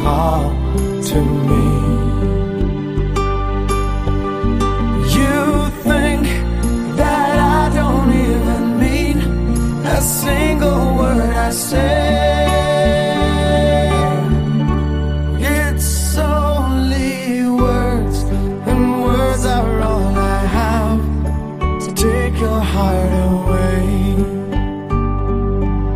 all to me. You think that I don't even mean a single word I say.